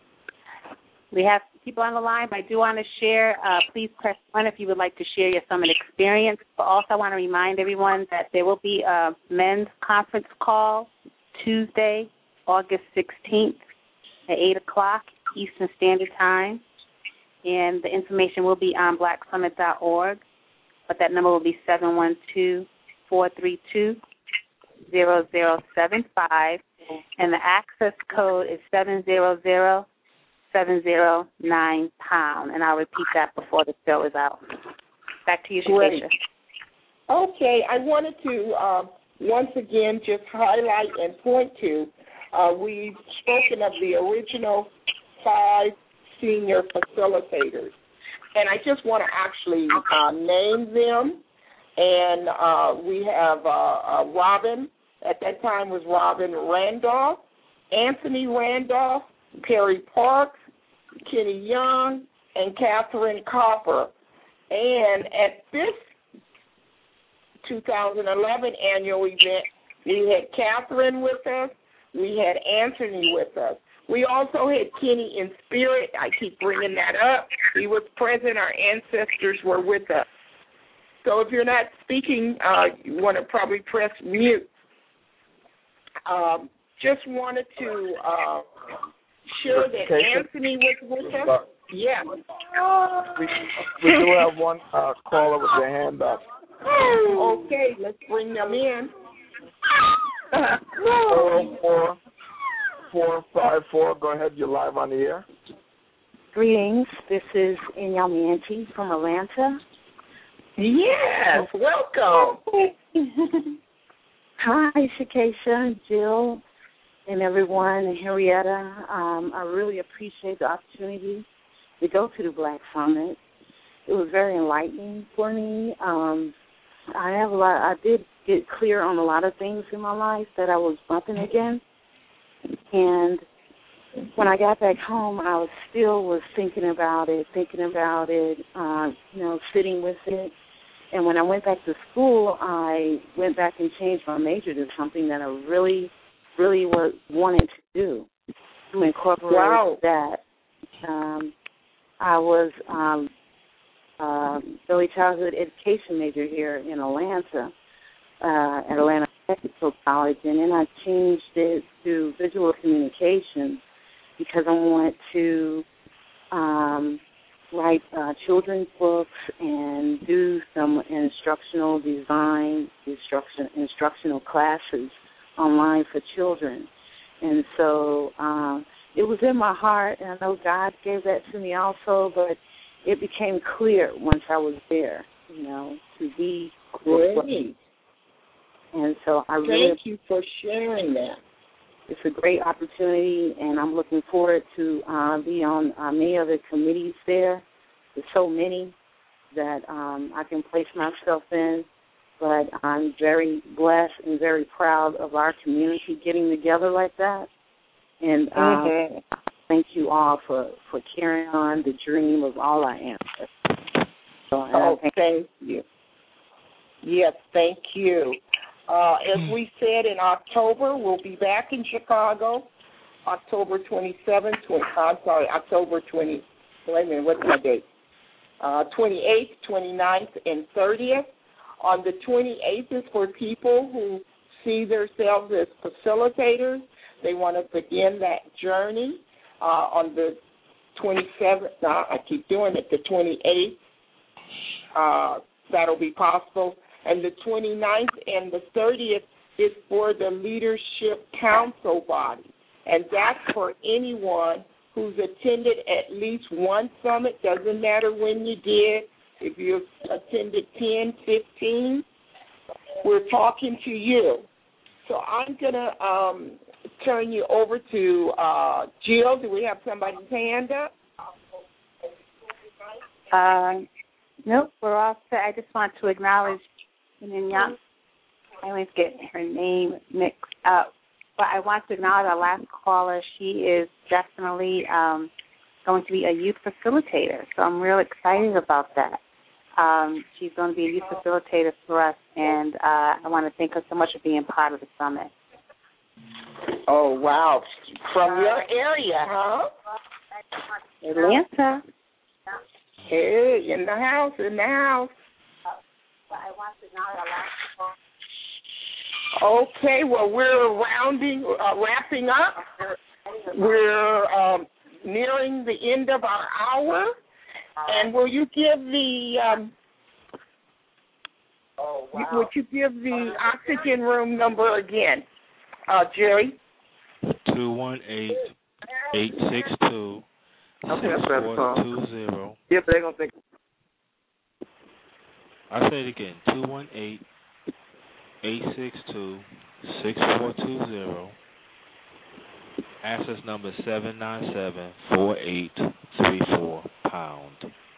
Speaker 3: We have people on the line, but I do want to share. Uh, please press one if you would like to share your summit experience. But also I want to remind everyone that there will be a men's conference call Tuesday, August sixteenth at eight o'clock Eastern Standard Time. And the information will be on black summit dot org. But that number will be seven one two, four three two, zero zero seven five. And the access code is seven zero zero, seven zero nine pound, and I'll repeat that before the show is out. Back to you, Shakesha.
Speaker 1: Okay, I wanted to uh, once again just highlight and point to, uh, we've spoken of the original five senior facilitators, and I just want to actually uh, name them, and uh, we have uh, uh, Robin, at that time was Robin Randolph, Anthony Randolph, Perry Parks, Kenny Young, and Catherine Copper. And at this two thousand eleven annual event, we had Catherine with us. We had Anthony with us. We also had Kenny in spirit. I keep bringing that up. He was present. Our ancestors were with us. So if you're not speaking, uh, you want to probably press mute. Um, just wanted to uh, share that Anthony was with us. Yeah.
Speaker 4: We, we do have one uh, caller with their hand up.
Speaker 1: Okay, let's bring them in.
Speaker 4: four four, four five four, go ahead, you're live on the air.
Speaker 10: Greetings, this is Inyamianti from Atlanta.
Speaker 1: Yes, welcome.
Speaker 10: Hi, Shakesha, Jill, and everyone, and Henrietta. Um, I really appreciate the opportunity to go to the Black Summit. It was very enlightening for me. Um, I have a lot. I did get clear on a lot of things in my life that I was bumping against, and when I got back home, I was still was thinking about it, thinking about it, uh, you know, sitting with it. And when I went back to school, I went back and changed my major to something that I really, really was, wanted to do, to incorporate
Speaker 1: wow.
Speaker 10: that. Um, I was um, uh, early childhood education major here in Atlanta, uh, at Atlanta Technical College, and then I changed it to visual communication because I wanted to um, write uh, children's books and do some instructional design, instruction, instructional classes online for children. And so um, it was in my heart, and I know God gave that to me also, but it became clear once I was there, you know, to be
Speaker 1: great.
Speaker 10: And so I really
Speaker 1: thank you for sharing that.
Speaker 10: It's a great opportunity, and I'm looking forward to uh, be on uh, many of the committees there. There's so many that um, I can place myself in, but I'm very blessed and very proud of our community getting together like that. And um,
Speaker 1: mm-hmm.
Speaker 10: thank you all for, for carrying on the dream of all our ancestors. So,
Speaker 1: oh, thank, thank you. Yes, thank you. Uh, as we said, in October, we'll be back in Chicago, October twenty-seventh, twenty, I'm sorry, October twentieth, wait a minute, what's my date? Uh, twenty-eighth, twenty-ninth, and thirtieth. On the twenty-eighth is for people who see themselves as facilitators. They want to begin that journey. Uh, on the twenty-seventh, no, I keep doing it, the twenty-eighth, uh, that'll be possible. And the twenty-ninth and the thirtieth is for the Leadership Council body. And that's for anyone who's attended at least one summit. Doesn't matter when you did. If you attended ten, fifteen, we're talking to you. So I'm going to um, turn you over to uh, Jill. Do we have somebody's hand up?
Speaker 3: Uh, nope, we're all set. I just want to acknowledge Young. I always get her name mixed up. But I want to acknowledge our last caller. She is definitely um, going to be a youth facilitator, so I'm real excited about that. Um, she's going to be a youth facilitator for us, and uh, I want to thank her so much for being part of the summit.
Speaker 1: Oh, wow. From your area, huh?
Speaker 3: Atlanta.
Speaker 1: Hey, in the house, in the house.
Speaker 3: I want to acknowledge our last caller.
Speaker 1: Okay, well, we're rounding, uh, wrapping up. We're um, nearing the end of our hour. And will you give the, um, oh, wow. would you give the oxygen room number again, uh, Jerry?
Speaker 5: two one eight, eight six two, six four two zero.
Speaker 4: Yeah, but they're going to think.
Speaker 5: I'll say it again, two one eight, eight six two, six four two zero. Access number seven nine seven, four eight three four pound.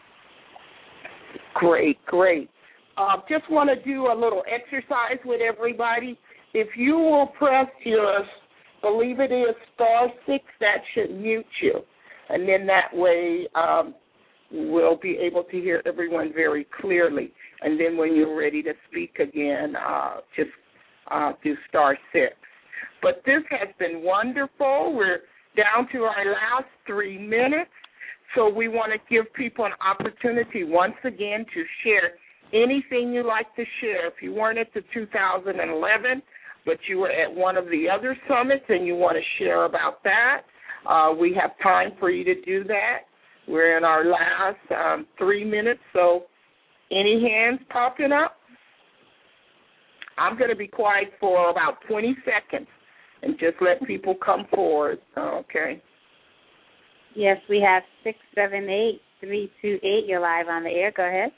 Speaker 1: Great, great. Uh, just want to do a little exercise with everybody. If you will press your, believe it is, star six, that should mute you. And then that way um, we'll be able to hear everyone very clearly. And then when you're ready to speak again, uh, just uh, do star six. But this has been wonderful. We're down to our last three minutes. So we want to give people an opportunity once again to share anything you like to share. If you weren't at the two thousand eleven, but you were at one of the other summits and you want to share about that, uh, we have time for you to do that. We're in our last um, three minutes, so any hands popping up? I'm going to be quiet for about twenty seconds and just let people come forward. Okay.
Speaker 3: Yes, we have six seven eight, three two eight. You're live on the air. Go ahead.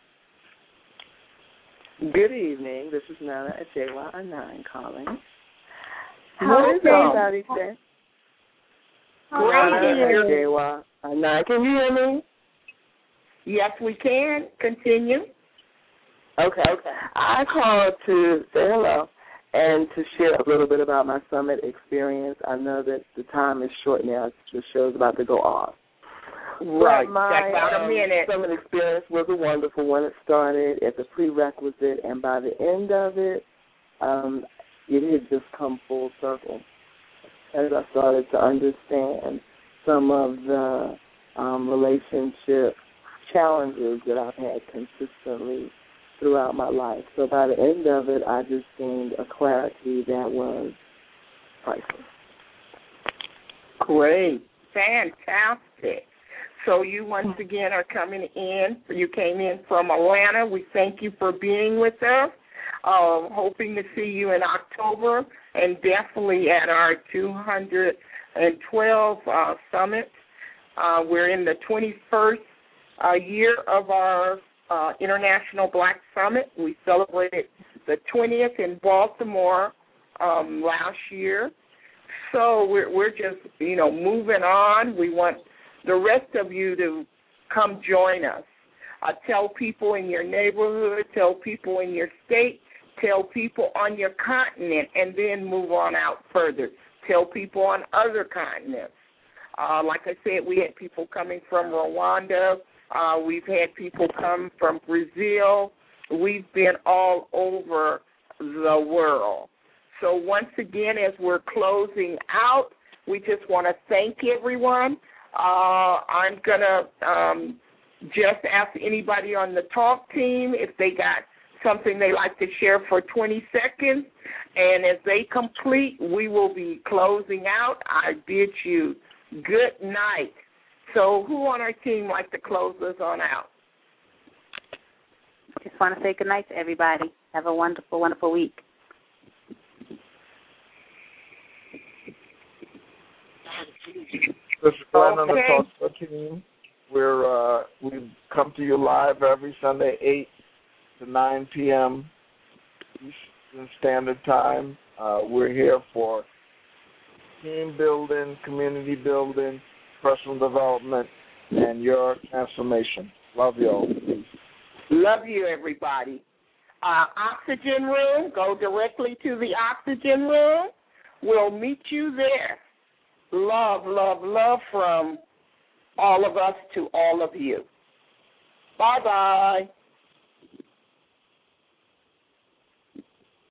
Speaker 11: Good evening. This is Nana at J Y nine calling.
Speaker 1: How is
Speaker 11: everybody today?
Speaker 1: Great.
Speaker 11: J Y nine. Can you hear me?
Speaker 1: Yes, we can. Continue.
Speaker 11: Okay. Okay. I called to say hello and to share a little bit about my summit experience. I know that the time is short now. The show's about to go off.
Speaker 1: Right.
Speaker 11: But my
Speaker 1: about a
Speaker 11: um,
Speaker 1: minute.
Speaker 11: summit experience was a wonderful one. It started as a prerequisite, and by the end of it, um, it had just come full circle as I started to understand some of the um, relationship challenges that I've had consistently throughout my life. So by the end of it, I just gained a clarity that was priceless.
Speaker 1: Great. Fantastic. So you once again are coming in. You came in from Atlanta. We thank you for being with us. Uh, hoping to see you in October and definitely at our two hundred twelve uh, summit. Uh, we're in the twenty-first uh, year of our uh, International Black Summit. We celebrated the twentieth in Baltimore um, last year. So we're, we're just, you know, moving on. We want the rest of you to come join us. Uh, tell people in your neighborhood, tell people in your state, tell people on your continent, and then move on out further. Tell people on other continents. Uh, like I said, we had people coming from Rwanda. Uh, we've had people come from Brazil. We've been all over the world. So once again, as we're closing out, we just want to thank everyone. Uh, I'm going to um, just ask anybody on the talk team if they got something they like to share for twenty seconds. And as they complete, we will be closing out. I bid you good night. So who on our team like to close us on out?
Speaker 3: Just want to say good night to everybody. Have a wonderful, wonderful week.
Speaker 4: This is Glenn on the
Speaker 1: Okay.
Speaker 4: Talk team. We're uh, we come to you live every Sunday, eight to nine p.m. Eastern Standard Time. Uh, we're here for team building, community building, personal development, and your transformation. Love you all. Peace.
Speaker 1: Love you, everybody. Uh, oxygen room, go directly to the oxygen room. We'll meet you there. Love, love, love from all of us to all of you. Bye-bye.